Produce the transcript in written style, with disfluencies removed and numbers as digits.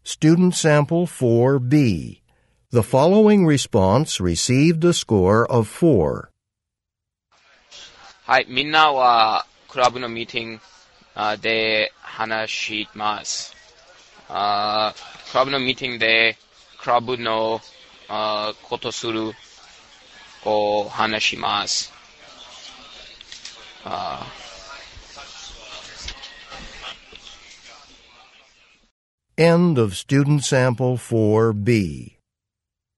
Student Sample 4B. The following response received a score of 4. はい、みんなはクラブのミーティングで話します。クラブのミーティングでクラブのことするを話します。 End of Student Sample 4B.